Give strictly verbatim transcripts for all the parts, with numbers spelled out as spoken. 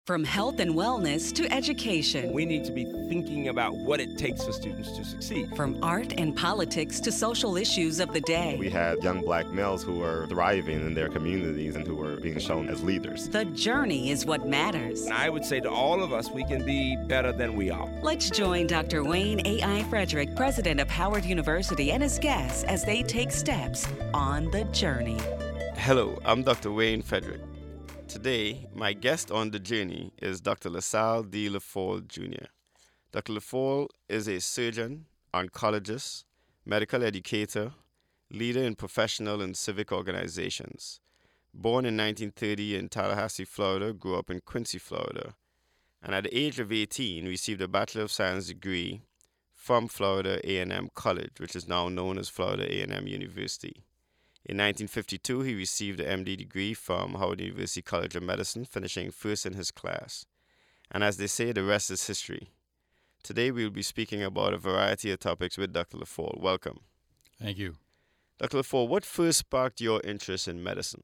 From health and wellness to education. We need to be thinking about what it takes for students to succeed. From art and politics to social issues of the day. We had young black males who were thriving in their communities and who were being shown as leaders. The journey is what matters. And I would say to all of us, we can be better than we are. Let's join Doctor Wayne A I. Frederick, president of Howard University, and his guests as they take steps on the journey. Hello, I'm Doctor Wayne Frederick. Today, my guest on the journey is Doctor LaSalle D. LaFolle, Junior Doctor LaFolle is a surgeon, oncologist, medical educator, leader in professional and civic organizations. Born in nineteen thirty in Tallahassee, Florida, grew up in Quincy, Florida, and at the age of eighteen, received a Bachelor of Science degree from Florida A and M College, which is now known as Florida A and M University. In nineteen fifty-two, he received an M D degree from Howard University College of Medicine, finishing first in his class. And as they say, the rest is history. Today, we will be speaking about a variety of topics with Doctor LaFolle. Welcome. Thank you. Doctor LaFolle, what first sparked your interest in medicine?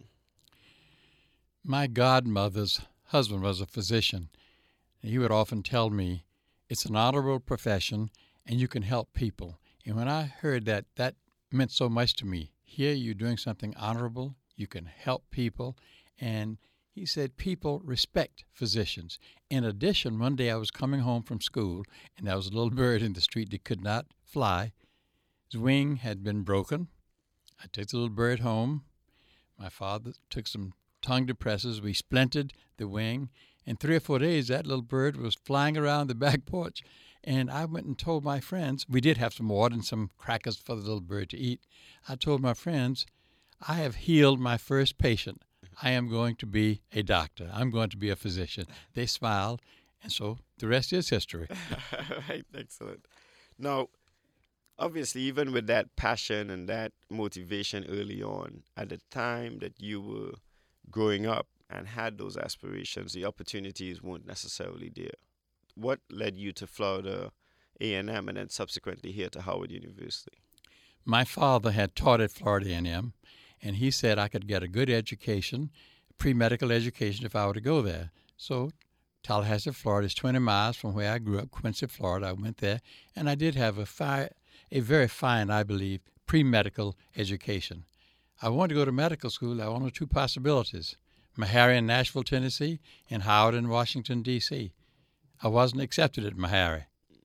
My godmother's husband was a physician. He would often tell me, it's an honorable profession and you can help people. And when I heard that, that meant so much to me. Here you're doing something honorable, you can help people, and he said people respect physicians. In addition, one day I was coming home from school, and there was a little bird in the street that could not fly. His wing had been broken. I took the little bird home. My father took some tongue depressors. We splintered the wing. In three or four days, that little bird was flying around the back porch. And I went and told my friends, we did have some water and some crackers for the little bird to eat. I told my friends, I have healed my first patient. I am going to be a doctor. I'm going to be a physician. They smiled, and so the rest is history. Right, excellent. Now, obviously, even with that passion and that motivation early on, at the time that you were growing up and had those aspirations, the opportunities weren't necessarily there. What led you to Florida A and M and then subsequently here to Howard University? My father had taught at Florida A and M, and he said I could get a good education, pre-medical education, if I were to go there. So Tallahassee, Florida is twenty miles from where I grew up, Quincy, Florida. I went there, and I did have a, fi- a very fine, I believe, pre-medical education. I wanted to go to medical school. I wanted two possibilities, Meharry in Nashville, Tennessee, and Howard in Washington, D C I wasn't accepted at Meharry.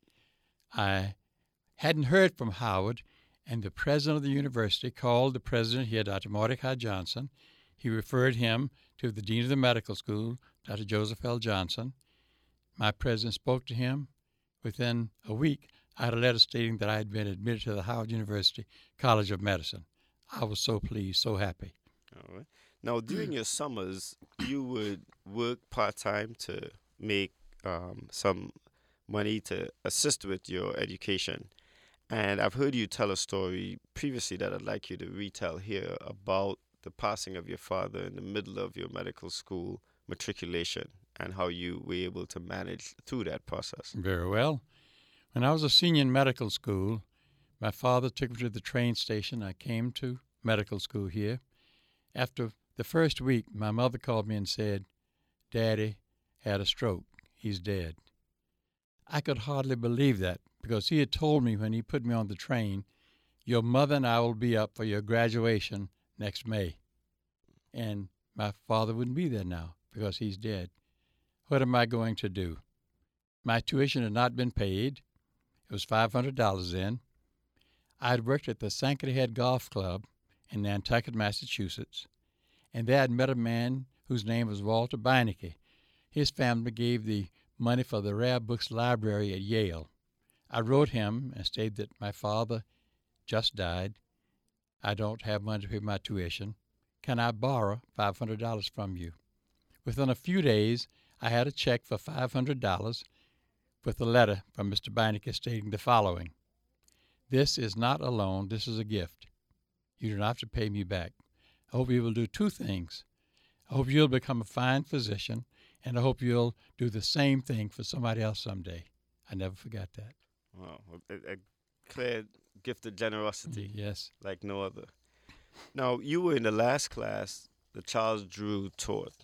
I hadn't heard from Howard, and the president of the university called the president here, Doctor Mordecai Johnson. He referred him to the dean of the medical school, Doctor Joseph L. Johnson. My president spoke to him. Within a week, I had a letter stating that I had been admitted to the Howard University College of Medicine. I was so pleased, so happy. All right. Now, during your summers, you would work part-time to make Um, some money to assist with your education. And I've heard you tell a story previously that I'd like you to retell here about the passing of your father in the middle of your medical school matriculation and how you were able to manage through that process. Very well. When I was a senior in medical school, my father took me to the train station. I came to medical school here. After the first week, my mother called me and said, Daddy had a stroke. He's dead. I could hardly believe that because he had told me when he put me on the train, your mother and I will be up for your graduation next May. And my father wouldn't be there now because he's dead. What am I going to do? My tuition had not been paid. It was five hundred dollars then. I had worked at the Sankaty Head Golf Club in Nantucket, Massachusetts, and there I'd met a man whose name was Walter Beinecke. His family gave the money for the Rare Books Library at Yale. I wrote him and stated that my father just died. I don't have money to pay my tuition. Can I borrow five hundred dollars from you? Within a few days, I had a check for five hundred dollars with a letter from Mister Beinecke stating the following. This is not a loan, this is a gift. You do not have to pay me back. I hope you will do two things. I hope you'll become a fine physician, and I hope you'll do the same thing for somebody else someday. I never forgot that. Wow, a, a clear gift of generosity. Yes. Like no other. Now, you were in the last class that Charles Drew taught,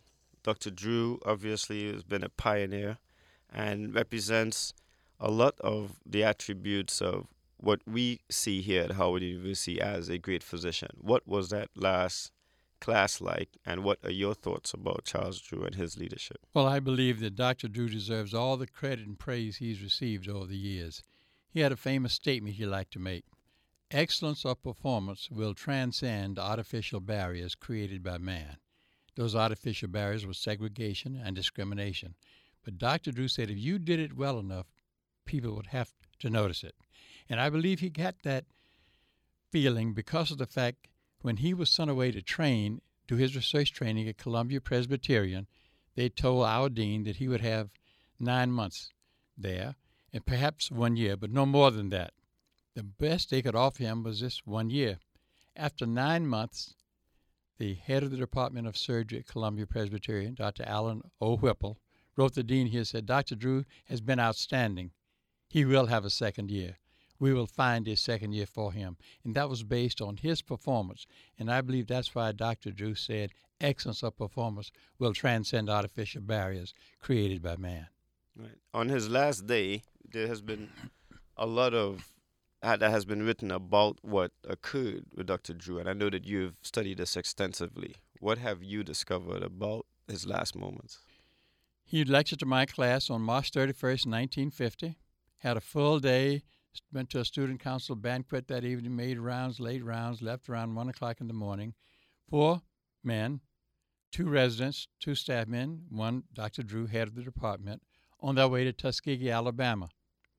Doctor Drew obviously has been a pioneer and represents a lot of the attributes of what we see here at Howard University as a great physician. What was that last class like, and what are your thoughts about Charles Drew and his leadership? Well, I believe that Doctor Drew deserves all the credit and praise he's received over the years. He had a famous statement he liked to make: excellence of performance will transcend artificial barriers created by man. Those artificial barriers were segregation and discrimination. But Doctor Drew said if you did it well enough, people would have to notice it. And I believe he got that feeling because of the fact when he was sent away to train, do his research training at Columbia Presbyterian, they told our dean that he would have nine months there and perhaps one year, but no more than that. The best they could offer him was this one year. After nine months, the head of the Department of Surgery at Columbia Presbyterian, Doctor Alan O. Whipple, wrote the dean here, said, Doctor Drew has been outstanding. He will have a second year. We will find a second year for him. And that was based on his performance. And I believe that's why Doctor Drew said excellence of performance will transcend artificial barriers created by man. Right. On his last day, there has been a lot of uh, that has been written about what occurred with Doctor Drew, and I know that you've studied this extensively. What have you discovered about his last moments? He lectured to my class on March thirty-first, nineteen fifty, had a full day, went to a student council banquet that evening, made rounds, late rounds, left around one o'clock in the morning. Four men, two residents, two staff men, one Doctor Drew, head of the department, on their way to Tuskegee, Alabama.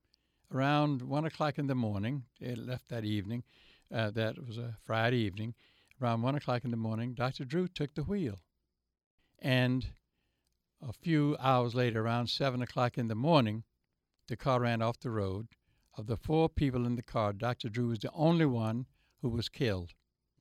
Around one o'clock in the morning, they left that evening, uh, that was a Friday evening, around one o'clock in the morning, Doctor Drew took the wheel. And a few hours later, around seven o'clock in the morning, the car ran off the road. Of the four people in the car, Doctor Drew was the only one who was killed.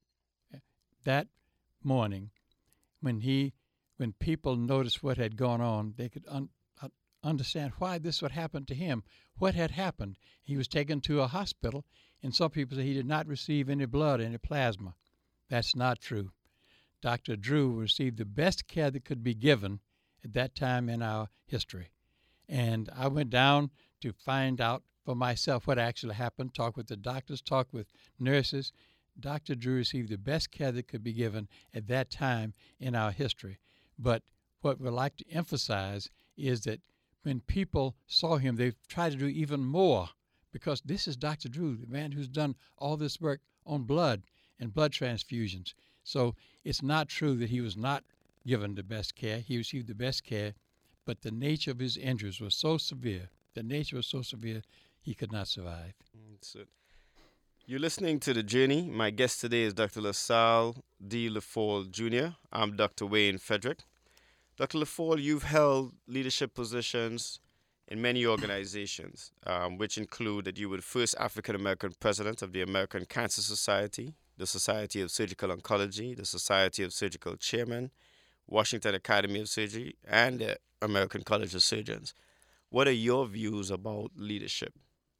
That morning, when he, when people noticed what had gone on, they could un- understand why this would happen to him. What had happened? He was taken to a hospital, and some people say he did not receive any blood, any plasma. That's not true. Doctor Drew received the best care that could be given at that time in our history. And I went down to find out for myself what actually happened, talk with the doctors, talk with nurses. Doctor Drew received the best care that could be given at that time in our history. But what we'd like to emphasize is that when people saw him, they tried to do even more, because this is Doctor Drew, the man who's done all this work on blood and blood transfusions. So it's not true that he was not given the best care. He received the best care, but the nature of his injuries was so severe, the nature was so severe, he could not survive. So, you're listening to The Journey. My guest today is Doctor LaSalle D. LaFolle Junior I'm Doctor Wayne Frederick. Doctor LaFolle, you've held leadership positions in many organizations, um, which include that you were the first African-American president of the American Cancer Society, the Society of Surgical Oncology, the Society of Surgical Chairmen, Washington Academy of Surgery, and the American College of Surgeons. What are your views about leadership?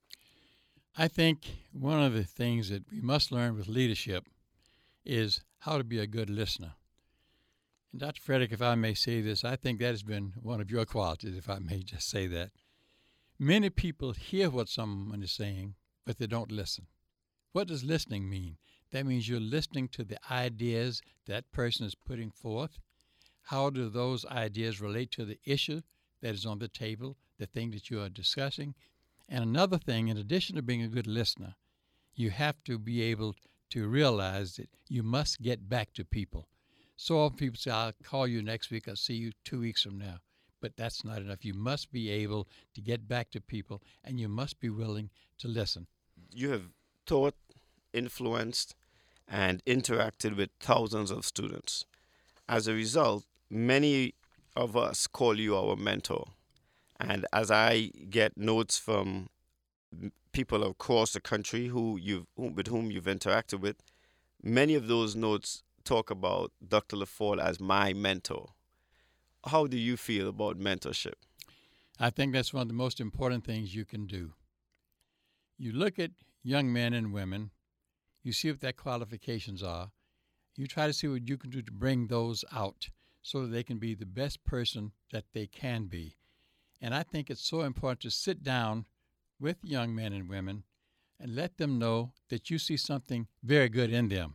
I think one of the things that we must learn with leadership is how to be a good listener. And Doctor Frederick, if I may say this, I think that has been one of your qualities, if I may just say that. Many people hear what someone is saying, but they don't listen. What does listening mean? That means you're listening to the ideas that person is putting forth. How do those ideas relate to the issue that is on the table, the thing that you are discussing? And another thing, in addition to being a good listener, you have to be able to realize that you must get back to people. So often people say, I'll call you next week, I'll see you two weeks from now. But that's not enough. You must be able to get back to people, and you must be willing to listen. You have taught, influenced, and interacted with thousands of students. As a result, many of us call you our mentor. And as I get notes from people across the country who you've, who, with whom you've interacted with, many of those notes talk about Doctor LaFolle as my mentor. How do you feel about mentorship? I think that's one of the most important things you can do. You look at young men and women, you see what their qualifications are, you try to see what you can do to bring those out so that they can be the best person that they can be. And I think it's so important to sit down with young men and women and let them know that you see something very good in them.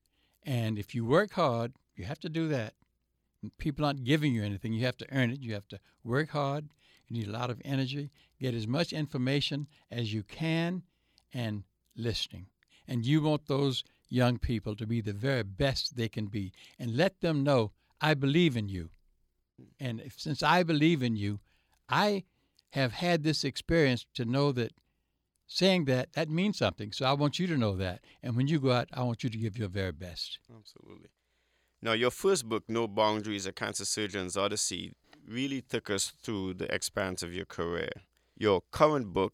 And if you work hard, you have to do that. People aren't giving you anything. You have to earn it. You have to work hard. You need a lot of energy. Get as much information as you can and listening. And you want those young people to be the very best they can be. And let them know, I believe in you. And if, since I believe in you, I have had this experience to know that saying that, that means something. So I want you to know that. And when you go out, I want you to give your very best. Absolutely. Now, your first book, No Boundaries, A Cancer Surgeon's Odyssey, really took us through the expanse of your career. Your current book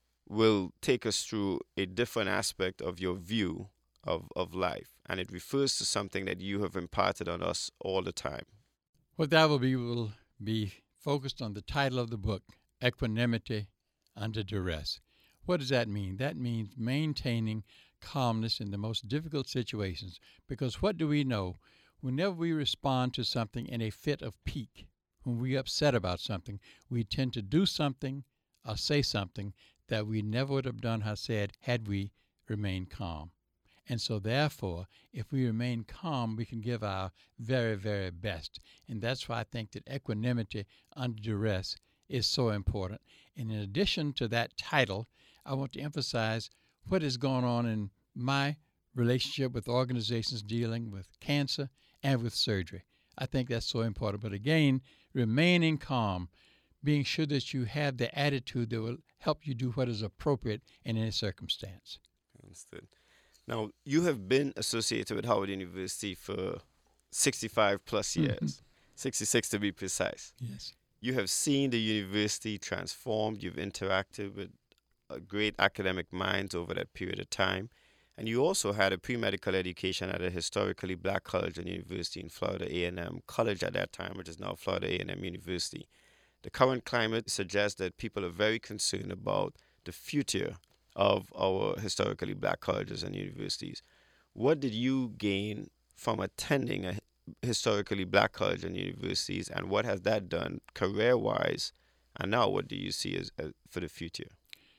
will take us through a different aspect of your view of, of life, and it refers to something that you have imparted on us all the time. What that will be will be focused on the title of the book, Equanimity Under Duress. What does that mean? That means maintaining calmness in the most difficult situations, because what do we know? Whenever we respond to something in a fit of pique, when we're upset about something, we tend to do something or say something that we never would have done or said had we remained calm. And so therefore, if we remain calm, we can give our very, very best. And that's why I think that equanimity under duress is so important. And in addition to that title, I want to emphasize what is going on in my relationship with organizations dealing with cancer and with surgery. I think that's so important. But again, remaining calm, being sure that you have the attitude that will help you do what is appropriate in any circumstance. Understood. Now, you have been associated with Howard University for sixty-five plus years, mm-hmm. sixty-six to be precise. Yes. You have seen the university transformed. You've interacted with uh, great academic minds over that period of time. And you also had a pre-medical education at a historically black college and university in Florida A and M College at that time, which is now Florida A and M University. The current climate suggests that people are very concerned about the future of our historically black colleges and universities. What did you gain from attending a historically black college and universities, and what has that done career-wise? And now what do you see as, as for the future?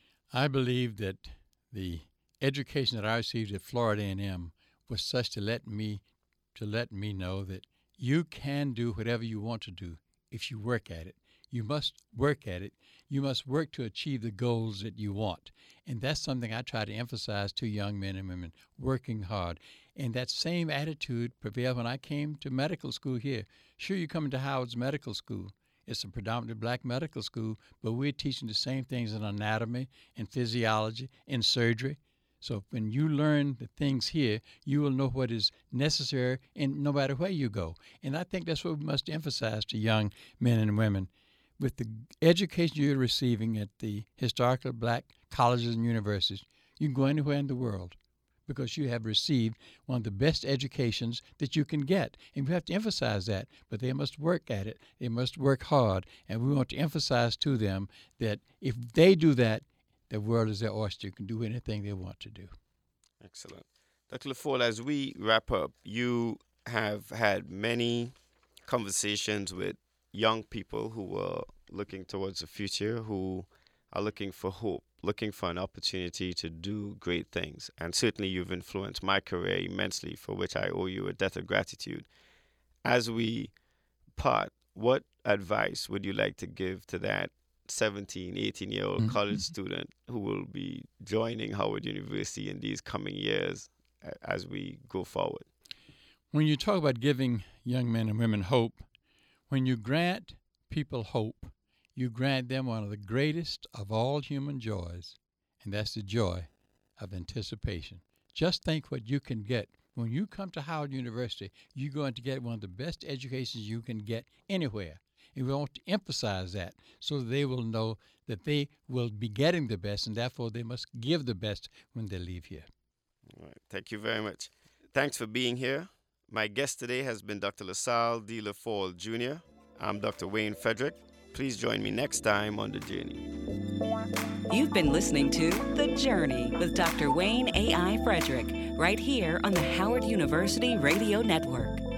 I believe that the education that I received at Florida A and M was such to let me to let me know that you can do whatever you want to do if you work at it. You must work at it. You must work to achieve the goals that you want. And that's something I try to emphasize to young men and women, working hard. And that same attitude prevailed when I came to medical school here. Sure, you come into Howard's Medical School. It's a predominantly black medical school, but we're teaching the same things in anatomy, in physiology, in surgery. So when you learn the things here, you will know what is necessary in no matter where you go. And I think that's what we must emphasize to young men and women. With the education you're receiving at the historical black colleges and universities, you can go anywhere in the world because you have received one of the best educations that you can get. And we have to emphasize that, but they must work at it. They must work hard. And we want to emphasize to them that if they do that, the world is their oyster. You can do anything they want to do. Excellent. Doctor LaFolle, as we wrap up, you have had many conversations with young people who are looking towards the future, who are looking for hope, looking for an opportunity to do great things. And certainly you've influenced my career immensely, for which I owe you a debt of gratitude. As we part, what advice would you like to give to that seventeen, eighteen-year-old mm-hmm. college student who will be joining Howard University in these coming years as we go forward? When you talk about giving young men and women hope, when you grant people hope, you grant them one of the greatest of all human joys, and that's the joy of anticipation. Just think what you can get. When you come to Howard University, you're going to get one of the best educations you can get anywhere. And we want to emphasize that so that they will know that they will be getting the best, and therefore they must give the best when they leave here. All right. Thank you very much. Thanks for being here. My guest today has been Doctor LaSalle D. LaFolle, Junior I'm Doctor Wayne Frederick. Please join me next time on The Journey. You've been listening to The Journey with Doctor Wayne A I. Frederick, right here on the Howard University Radio Network.